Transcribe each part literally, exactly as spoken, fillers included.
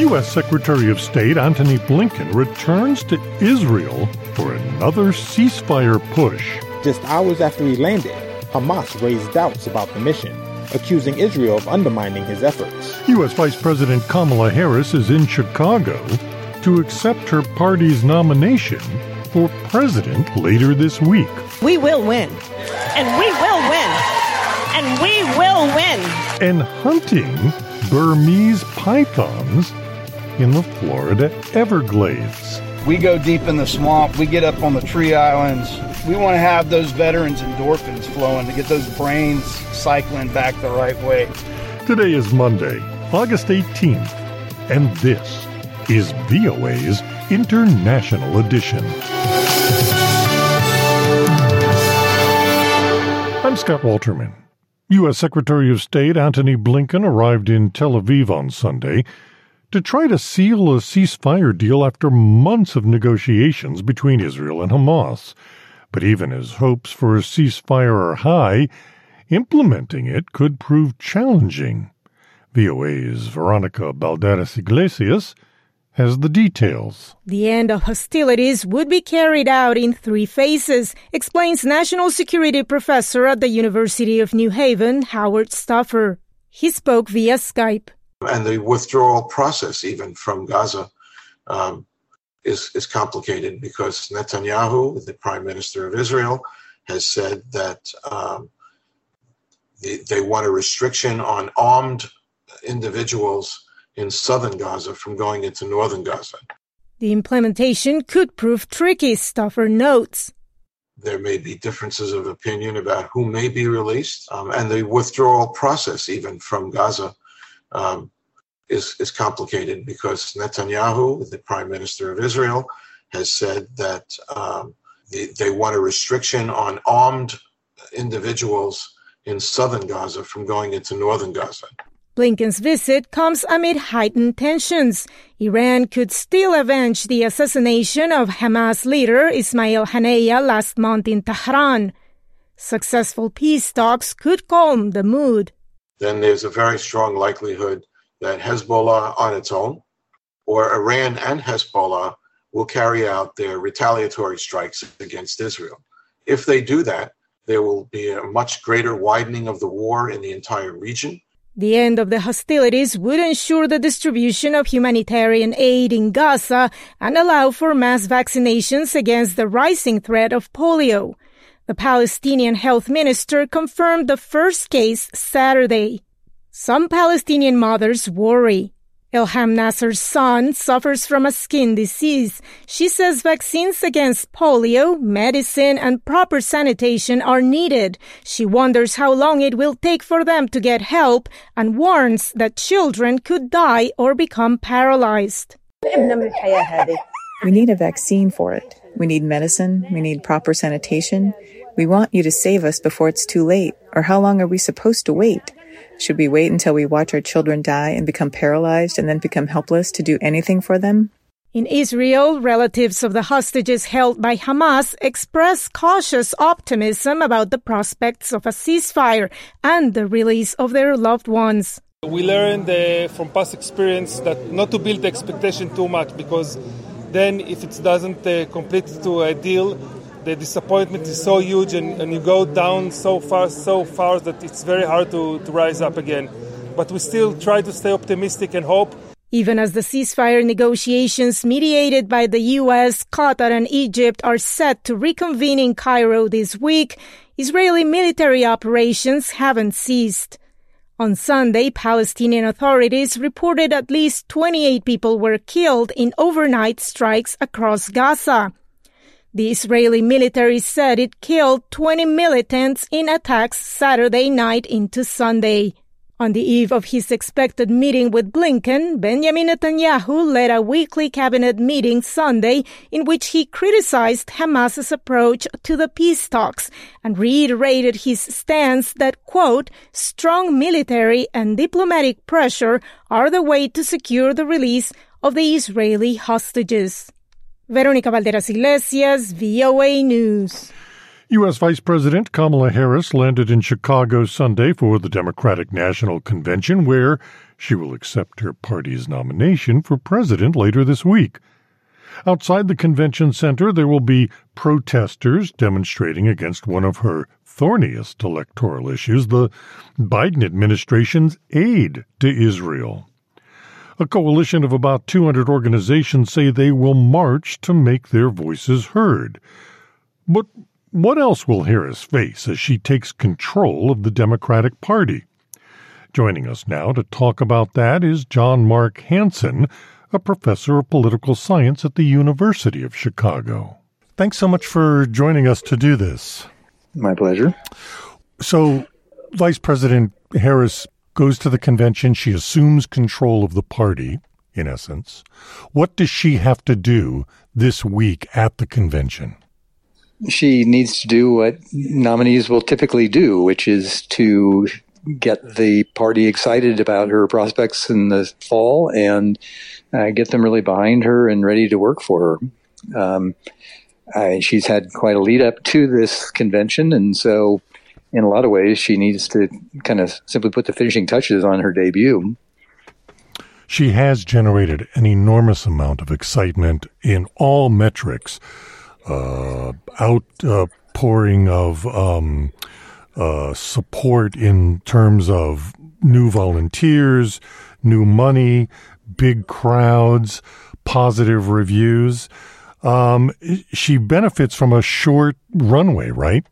U S. Secretary of State Antony Blinken returns to Israel for another ceasefire push. Just hours after he landed, Hamas raised doubts about the mission, accusing Israel of undermining his efforts. U S. Vice President Kamala Harris is in Chicago to accept her party's nomination for president later this week. We will win. And we will win. And we will win. And hunting Burmese pythons in the Florida Everglades. We go deep in the swamp. We get up on the tree islands. We want to have those veterans' endorphins flowing to get those brains cycling back the right way. Today is Monday, August eighteenth, and this is V O A's International Edition. I'm Scott Walterman. U S. Secretary of State Antony Blinken arrived in Tel Aviv on Sunday to try to seal a ceasefire deal after months of negotiations between Israel and Hamas. But even as hopes for a ceasefire are high, implementing it could prove challenging. V O A's Veronica Balderas Iglesias has the details. The end of hostilities would be carried out in three phases, explains national security professor at the University of New Haven, Howard Stauffer. He spoke via Skype. And the withdrawal process, even from Gaza, um, is, is complicated because Netanyahu, the Prime Minister of Israel, has said that um, they, they want a restriction on armed individuals in southern Gaza from going into northern Gaza. The implementation could prove tricky, Stauffer notes. There may be differences of opinion about who may be released, um, and the withdrawal process, even from Gaza, um, is, is complicated because Netanyahu, the Prime Minister of Israel, has said that um, they, they want a restriction on armed individuals in southern Gaza from going into northern Gaza. Blinken's visit comes amid heightened tensions. Iran could still avenge the assassination of Hamas leader Ismail Haniyeh last month in Tehran. Successful peace talks could calm the mood. Then there's a very strong likelihood that Hezbollah on its own, or Iran and Hezbollah, will carry out their retaliatory strikes against Israel. If they do that, there will be a much greater widening of the war in the entire region. The end of the hostilities would ensure the distribution of humanitarian aid in Gaza and allow for mass vaccinations against the rising threat of polio. The Palestinian health minister confirmed the first case Saturday. Some Palestinian mothers worry. Ilham Nasser's son suffers from a skin disease. She says vaccines against polio, medicine, and proper sanitation are needed. She wonders how long it will take for them to get help and warns that children could die or become paralyzed. We need a vaccine for it. We need medicine. We need proper sanitation. We want you to save us before it's too late. Or how long are we supposed to wait? Should we wait until we watch our children die and become paralyzed and then become helpless to do anything for them? In Israel, relatives of the hostages held by Hamas express cautious optimism about the prospects of a ceasefire and the release of their loved ones. We learned uh, from past experience that not to build the expectation too much, because then if it doesn't uh, complete to a deal, the disappointment is so huge and, and you go down so far, so far that it's very hard to, to rise up again. But we still try to stay optimistic and hope. Even as the ceasefire negotiations mediated by the U S, Qatar, and Egypt are set to reconvene in Cairo this week, Israeli military operations haven't ceased. On Sunday, Palestinian authorities reported at least twenty-eight people were killed in overnight strikes across Gaza. The Israeli military said it killed twenty militants in attacks Saturday night into Sunday. On the eve of his expected meeting with Blinken, Benjamin Netanyahu led a weekly cabinet meeting Sunday in which he criticized Hamas's approach to the peace talks and reiterated his stance that, quote, strong military and diplomatic pressure are the way to secure the release of the Israeli hostages. Veronica Balderas Iglesias, V O A News. U S. Vice President Kamala Harris landed in Chicago Sunday for the Democratic National Convention, where she will accept her party's nomination for president later this week. Outside the convention center, there will be protesters demonstrating against one of her thorniest electoral issues, the Biden administration's aid to Israel. A coalition of about two hundred organizations say they will march to make their voices heard. But what else will Harris face as she takes control of the Democratic Party? Joining us now to talk about that is John Mark Hansen, a professor of political science at the University of Chicago. Thanks so much for joining us to do this. My pleasure. So, Vice President Harris goes to the convention. She assumes control of the party, in essence. What does she have to do this week at the convention? She needs to do what nominees will typically do, which is to get the party excited about her prospects in the fall and uh, get them really behind her and ready to work for her. Um, uh, she's had quite a lead up to this convention, and so in a lot of ways she needs to kind of simply put the finishing touches on her debut. She has generated an enormous amount of excitement in all metrics. Uh, outpouring uh, of um, uh, support in terms of new volunteers, new money, big crowds, positive reviews. Um, she benefits from a short runway, right?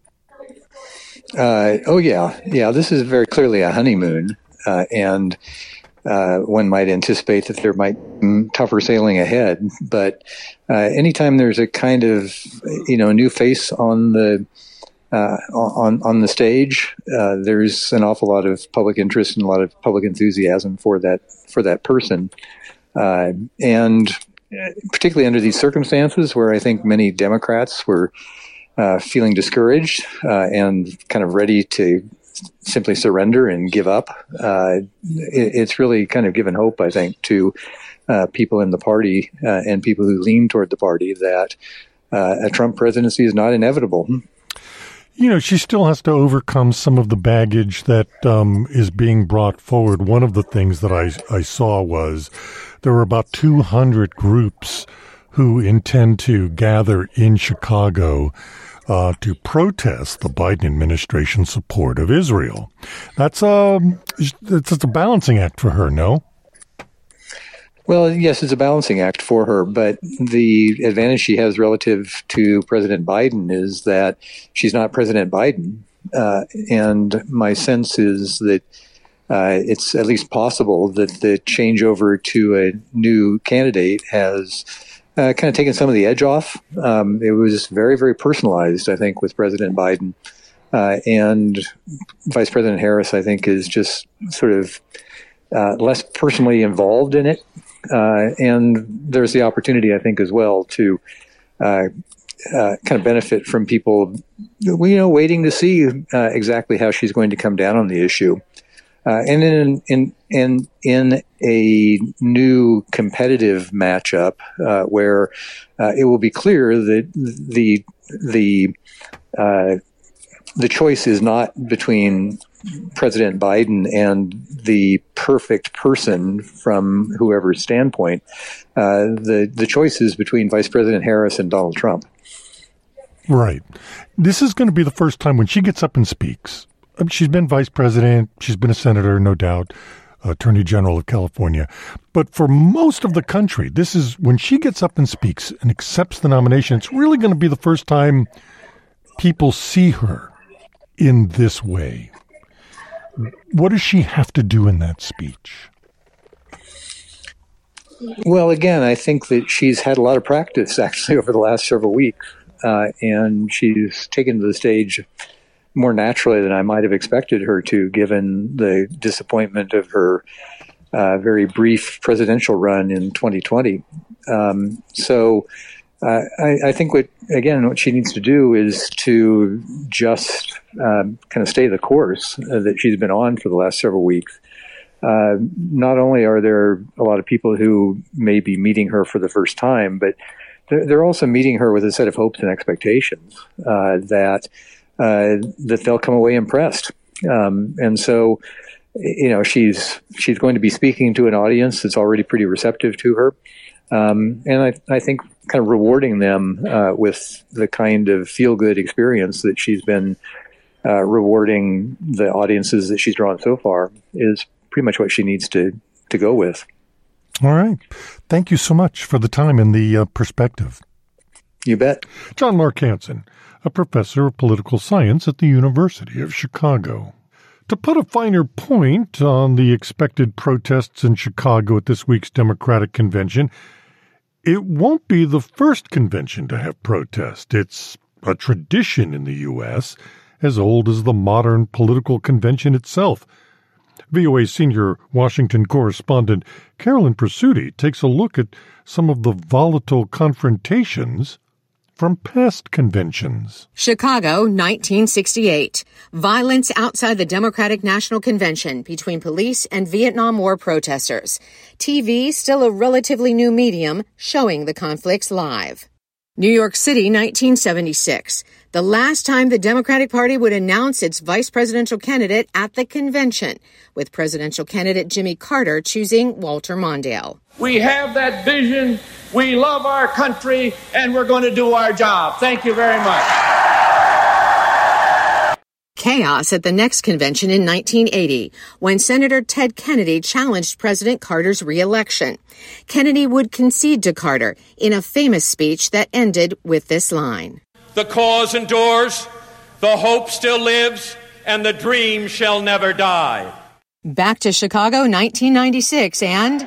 Uh, oh, yeah. Yeah, this is very clearly a honeymoon, uh, and Uh, one might anticipate that there might be tougher sailing ahead, but uh, anytime there's a kind of, you know, new face on the uh, on on the stage, uh, there's an awful lot of public interest and a lot of public enthusiasm for that for that person, uh, and particularly under these circumstances, where I think many Democrats were uh, feeling discouraged uh, and kind of ready to simply surrender and give up. Uh, it, it's really kind of given hope, I think, to uh, people in the party uh, and people who lean toward the party that uh, a Trump presidency is not inevitable. You know, she still has to overcome some of the baggage that um, is being brought forward. One of the things that I, I saw was there were about two hundred groups who intend to gather in Chicago Uh, to protest the Biden administration's support of Israel. That's a, it's just a balancing act for her, no? Well, yes, it's a balancing act for her, but the advantage she has relative to President Biden is that she's not President Biden. Uh, and my sense is that uh, it's at least possible that the changeover to a new candidate has Uh, kind of taken some of the edge off. Um, it was very, very personalized, I think, with President Biden. Uh, and Vice President Harris, I think, is just sort of uh, less personally involved in it. Uh, and there's the opportunity, I think, as well to uh, uh, kind of benefit from people, you know, waiting to see uh, exactly how she's going to come down on the issue. Uh, and in, in, in, in a new competitive matchup uh, where uh, it will be clear that the the uh, the choice is not between President Biden and the perfect person from whoever's standpoint. Uh, the the choice is between Vice President Harris and Donald Trump. Right. This is going to be the first time when she gets up and speaks. She's been vice president. She's been a senator, no doubt, attorney general of California. But for most of the country, this is when she gets up and speaks and accepts the nomination, it's really going to be the first time people see her in this way. What does she have to do in that speech? Well, again, I think that she's had a lot of practice, actually, over the last several weeks. Uh, and she's taken to the stage more naturally than I might have expected her to, given the disappointment of her uh, very brief presidential run in twenty twenty. Um, so uh, I, I think what, again, what she needs to do is to just um, kind of stay the course uh, that she's been on for the last several weeks. Uh, not only are there a lot of people who may be meeting her for the first time, but they're, they're also meeting her with a set of hopes and expectations uh, that uh, that they'll come away impressed. Um, and so, you know, she's she's going to be speaking to an audience that's already pretty receptive to her. Um, and I, I think kind of rewarding them uh, with the kind of feel-good experience that she's been uh, rewarding the audiences that she's drawn so far is pretty much what she needs to, to go with. All right. Thank you so much for the time and the uh, perspective. You bet. John Mark Hansen, a professor of political science at the University of Chicago. To put a finer point on the expected protests in Chicago at this week's Democratic Convention, it won't be the first convention to have protest. It's a tradition in the U S, as old as the modern political convention itself. V O A senior Washington correspondent Carolyn Presutti takes a look at some of the volatile confrontations from past conventions. Chicago, nineteen sixty-eight. Violence outside the Democratic National Convention between police and Vietnam War protesters. T V, still a relatively new medium, showing the conflicts live. New York City, nineteen seventy-six. The last time the Democratic Party would announce its vice presidential candidate at the convention, with presidential candidate Jimmy Carter choosing Walter Mondale. We have that vision, we love our country, and we're going to do our job. Thank you very much. Chaos at the next convention in nineteen eighty, when Senator Ted Kennedy challenged President Carter's re-election. Kennedy would concede to Carter in a famous speech that ended with this line. The cause endures, the hope still lives, and the dream shall never die. Back to Chicago, nineteen ninety-six, and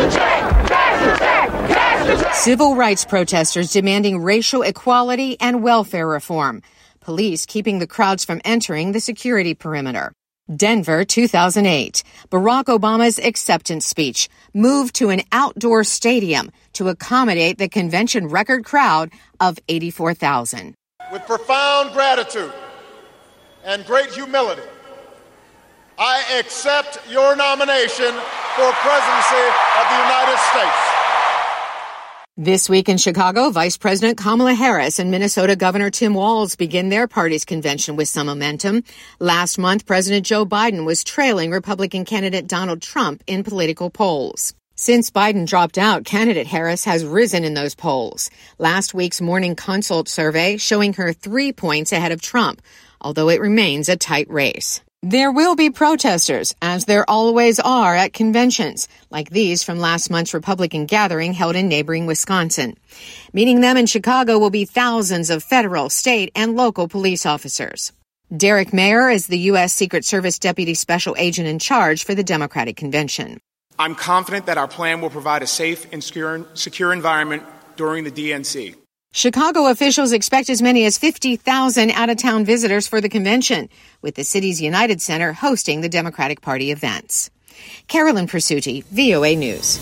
civil rights protesters demanding racial equality and welfare reform. Police keeping the crowds from entering the security perimeter. Denver, two thousand eight. Barack Obama's acceptance speech moved to an outdoor stadium to accommodate the convention record crowd of eighty-four thousand. With profound gratitude and great humility, I accept your nomination for presidency of the United States. This week in Chicago, Vice President Kamala Harris and Minnesota Governor Tim Walz begin their party's convention with some momentum. Last month, President Joe Biden was trailing Republican candidate Donald Trump in political polls. Since Biden dropped out, candidate Harris has risen in those polls. Last week's Morning Consult survey showing her three points ahead of Trump, although it remains a tight race. There will be protesters, as there always are at conventions, like these from last month's Republican gathering held in neighboring Wisconsin. Meeting them in Chicago will be thousands of federal, state, and local police officers. Derek Mayer is the U S Secret Service Deputy Special Agent in charge for the Democratic Convention. I'm confident that our plan will provide a safe and secure, secure environment during the D N C. Chicago officials expect as many as fifty thousand out-of-town visitors for the convention, with the city's United Center hosting the Democratic Party events. Carolyn Presutti, V O A News.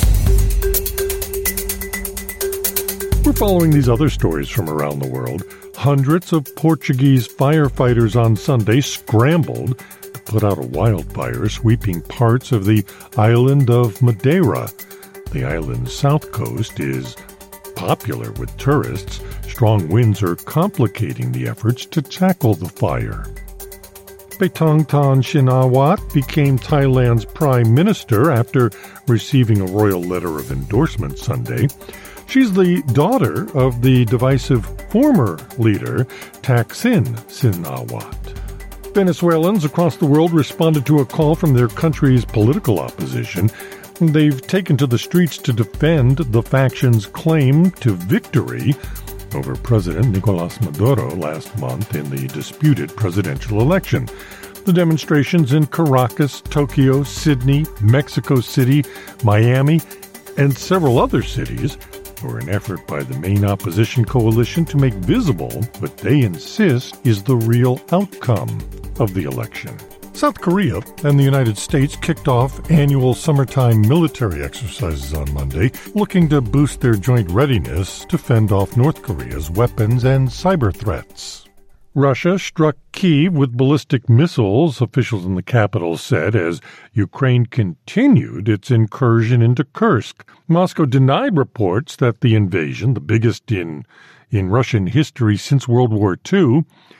We're following these other stories from around the world. Hundreds of Portuguese firefighters on Sunday scrambled to put out a wildfire sweeping parts of the island of Madeira. The island's south coast is popular with tourists. Strong winds are complicating the efforts to tackle the fire. Paetongtarn Shinawatra became Thailand's prime minister after receiving a royal letter of endorsement Sunday. She's the daughter of the divisive former leader Thaksin Shinawatra. Venezuelans across the world responded to a call from their country's political opposition. They've taken to the streets to defend the faction's claim to victory over President Nicolas Maduro last month in the disputed presidential election. The demonstrations in Caracas, Tokyo, Sydney, Mexico City, Miami, and several other cities were an effort by the main opposition coalition to make visible what they insist is the real outcome of the election. South Korea and the United States kicked off annual summertime military exercises on Monday, looking to boost their joint readiness to fend off North Korea's weapons and cyber threats. Russia struck Kyiv with ballistic missiles, officials in the capital said, as Ukraine continued its incursion into Kursk. Moscow denied reports that the invasion, the biggest in, in Russian history since World War Two,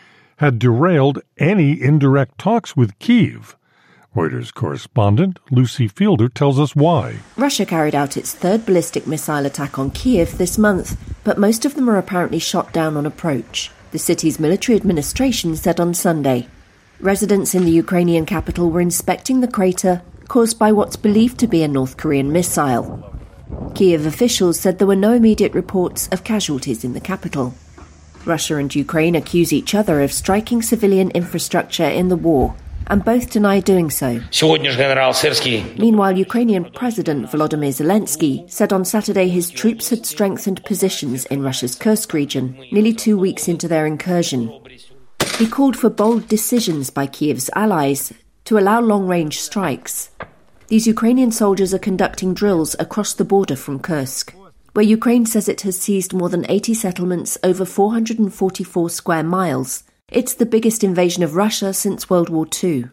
had derailed any indirect talks with Kyiv. Reuters correspondent Lucy Fielder tells us why. Russia carried out its third ballistic missile attack on Kyiv this month, but most of them are apparently shot down on approach, the city's military administration said on Sunday. Residents in the Ukrainian capital were inspecting the crater caused by what's believed to be a North Korean missile. Kyiv officials said there were no immediate reports of casualties in the capital. Russia and Ukraine accuse each other of striking civilian infrastructure in the war, and both deny doing so. Meanwhile, Ukrainian President Volodymyr Zelensky said on Saturday his troops had strengthened positions in Russia's Kursk region, nearly two weeks into their incursion. He called for bold decisions by Kyiv's allies to allow long-range strikes. These Ukrainian soldiers are conducting drills across the border from Kursk, where Ukraine says it has seized more than eighty settlements over four hundred forty-four square miles. It's the biggest invasion of Russia since World War Two.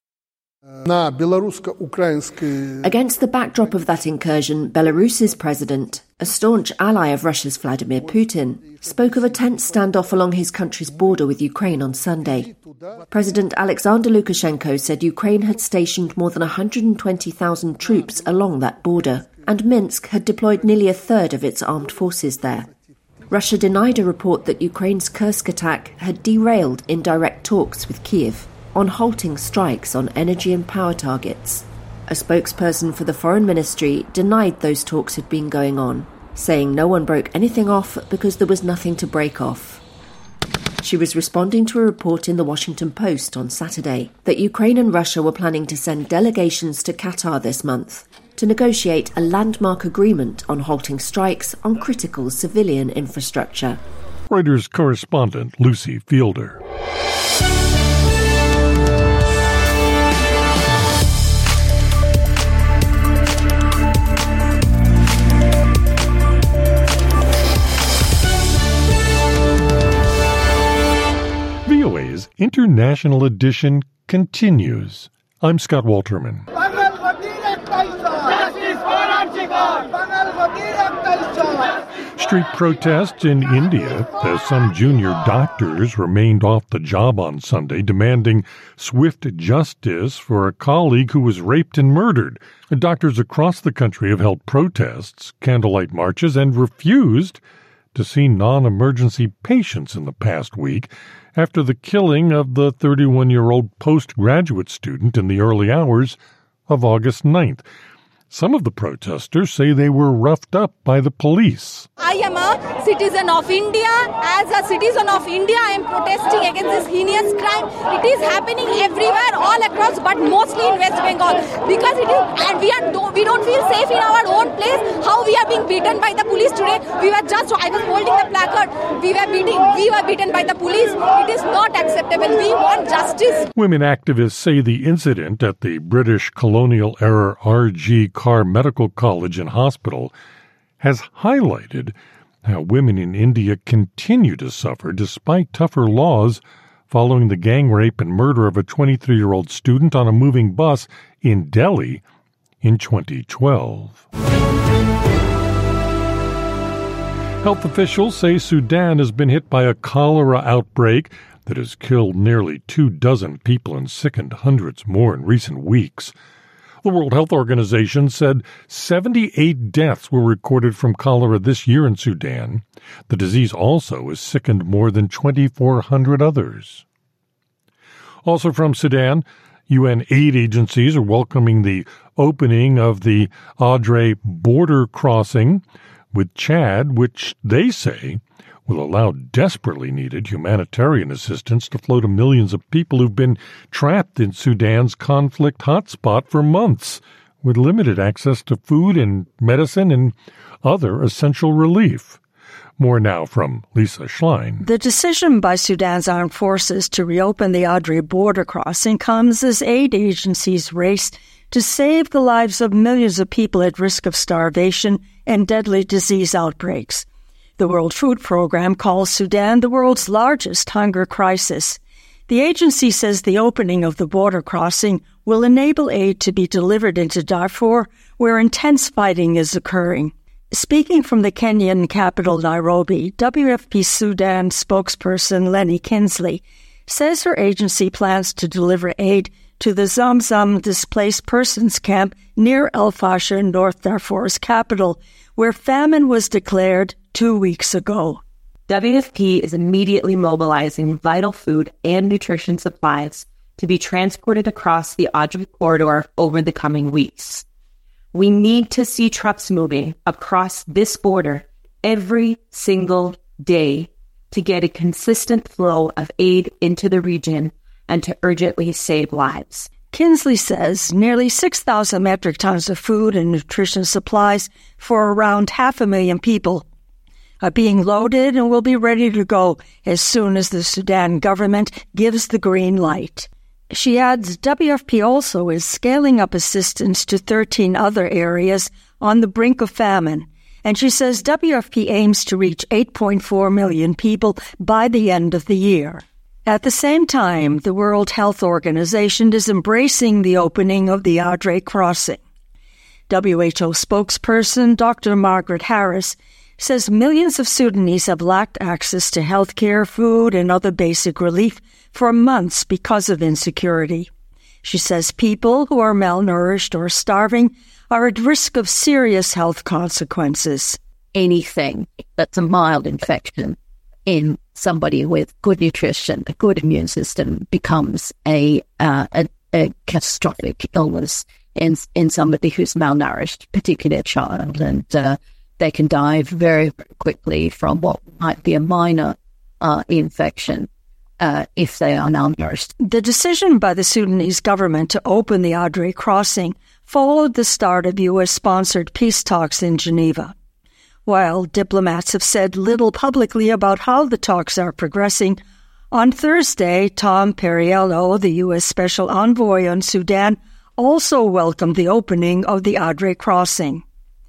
Against the backdrop of that incursion, Belarus's president, a staunch ally of Russia's Vladimir Putin, spoke of a tense standoff along his country's border with Ukraine on Sunday. President Alexander Lukashenko said Ukraine had stationed more than one hundred twenty thousand troops along that border, and Minsk had deployed nearly a third of its armed forces there. Russia denied a report that Ukraine's Kursk attack had derailed indirect talks with Kyiv on halting strikes on energy and power targets. A spokesperson for the Foreign Ministry denied those talks had been going on, saying no one broke anything off because there was nothing to break off. She was responding to a report in the Washington Post on Saturday that Ukraine and Russia were planning to send delegations to Qatar this month to negotiate a landmark agreement on halting strikes on critical civilian infrastructure. Reuters correspondent Lucy Fielder. V O A's International Edition continues. I'm Scott Walterman. Street protests in India as some junior doctors remained off the job on Sunday, demanding swift justice for a colleague who was raped and murdered. Doctors across the country have held protests, candlelight marches, and refused to see non-emergency patients in the past week after the killing of the thirty-one-year-old postgraduate student in the early hours of August ninth. Some of the protesters say they were roughed up by the police. I am a citizen of India. As a citizen of India, I am protesting against this heinous crime. It is happening everywhere, all across, but mostly in West Bengal. Because it is, and we are we don't feel safe in our own place. How we are being beaten by the police today? We were just, I was holding the placard. We were beating, we were beaten by the police. It is not acceptable. We want justice. Women activists say the incident at the British colonial-era R G Carr Medical College and Hospital has highlighted how women in India continue to suffer despite tougher laws following the gang rape and murder of a twenty-three-year-old student on a moving bus in Delhi in twenty twelve. Health officials say Sudan has been hit by a cholera outbreak that has killed nearly two dozen people and sickened hundreds more in recent weeks. The World Health Organization said seventy-eight deaths were recorded from cholera this year in Sudan. The disease also has sickened more than twenty-four hundred others. Also from Sudan, U N aid agencies are welcoming the opening of the Adre border crossing with Chad, which they say will allow desperately needed humanitarian assistance to flow to millions of people who've been trapped in Sudan's conflict hotspot for months, with limited access to food and medicine and other essential relief. More now from Lisa Schlein. The decision by Sudan's armed forces to reopen the Adre border crossing comes as aid agencies race to save the lives of millions of people at risk of starvation and deadly disease outbreaks. The World Food Program calls Sudan the world's largest hunger crisis. The agency says the opening of the border crossing will enable aid to be delivered into Darfur, where intense fighting is occurring. Speaking from the Kenyan capital, Nairobi, W F P Sudan spokesperson Lenny Kinsley says her agency plans to deliver aid to the Zamzam displaced persons camp near El Fasher, North Darfur's capital, where famine was declared two weeks ago. W F P is immediately mobilizing vital food and nutrition supplies to be transported across the Adre corridor over the coming weeks. We need to see trucks moving across this border every single day to get a consistent flow of aid into the region and to urgently save lives. Kinsley says nearly six thousand metric tons of food and nutrition supplies for around half a million people are being loaded and will be ready to go as soon as the Sudan government gives the green light. She adds W F P also is scaling up assistance to thirteen other areas on the brink of famine, and she says W F P aims to reach eight point four million people by the end of the year. At the same time, the World Health Organization is embracing the opening of the Adre crossing. W H O spokesperson Doctor Margaret Harris says millions of Sudanese have lacked access to health care, food, and other basic relief for months because of insecurity. She says people who are malnourished or starving are at risk of serious health consequences. Anything that's a mild infection in somebody with good nutrition, a good immune system, becomes a uh, a, a catastrophic illness in in somebody who's malnourished, particularly a child, and uh, they can die very, very quickly from what might be a minor uh, infection uh, if they are malnourished. The decision by the Sudanese government to open the Adre crossing followed the start of U S-sponsored peace talks in Geneva. While diplomats have said little publicly about how the talks are progressing, on Thursday, Tom Perriello, the U S Special Envoy on Sudan, also welcomed the opening of the Adre crossing.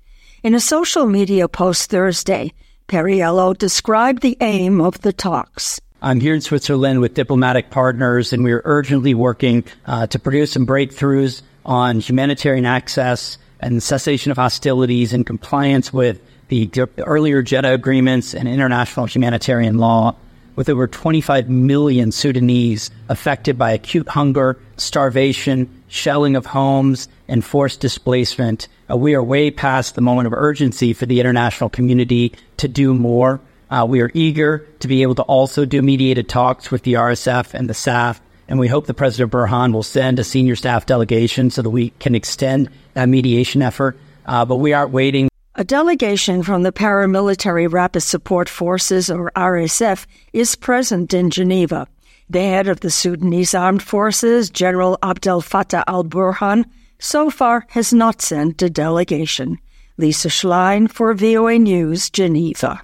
In a social media post Thursday, Perriello described the aim of the talks. I'm here in Switzerland with diplomatic partners, and we are urgently working uh, to produce some breakthroughs on humanitarian access and cessation of hostilities in compliance with the earlier Jeddah agreements and international humanitarian law. With over twenty-five million Sudanese affected by acute hunger, starvation, shelling of homes, and forced displacement, uh, we are way past the moment of urgency for the international community to do more. Uh, we are eager to be able to also do mediated talks with the R S F and the S A F, and we hope that President Burhan will send a senior staff delegation so that we can extend that mediation effort. Uh, but we aren't waiting. A delegation from the Paramilitary Rapid Support Forces, or R S F, is present in Geneva. The head of the Sudanese Armed Forces, General Abdel Fattah al-Burhan, so far has not sent a delegation. Lisa Schlein for V O A News, Geneva.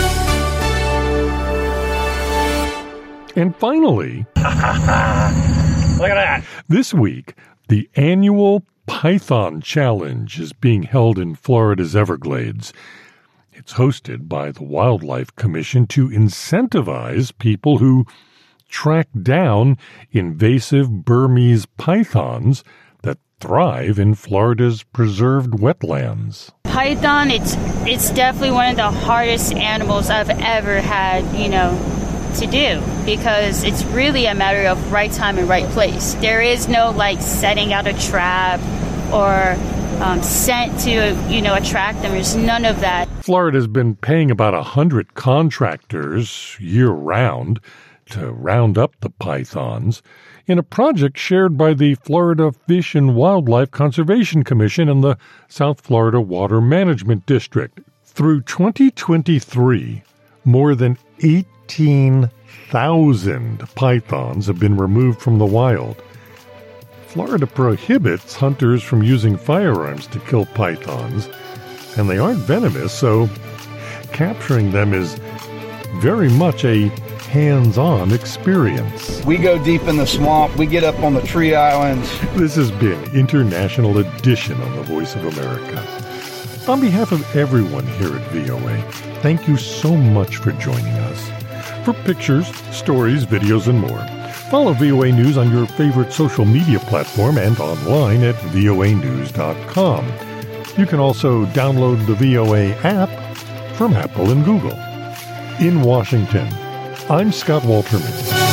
And finally, look at that. This week, the annual Python Challenge is being held in Florida's Everglades. It's hosted by the Wildlife Commission to incentivize people who track down invasive Burmese pythons that thrive in Florida's preserved wetlands. Python, it's it's definitely one of the hardest animals I've ever had, you know, to do, because it's really a matter of right time and right place. There is no like setting out a trap or um, scent to, you know, attract them. There's none of that. Florida's been paying about a hundred contractors year-round to round up the pythons in a project shared by the Florida Fish and Wildlife Conservation Commission and the South Florida Water Management District. Through twenty twenty-three, more than eighteen thousand pythons have been removed from the wild. Florida prohibits hunters from using firearms to kill pythons, and they aren't venomous, so capturing them is very much a hands-on experience. We go deep in the swamp. We get up on the tree islands. This has been International Edition on the Voice of America. On behalf of everyone here at V O A, thank you so much for joining us. For pictures, stories, videos, and more, follow V O A News on your favorite social media platform and online at V O A news dot com. You can also download the V O A app from Apple and Google. In Washington, I'm Scott Walterman.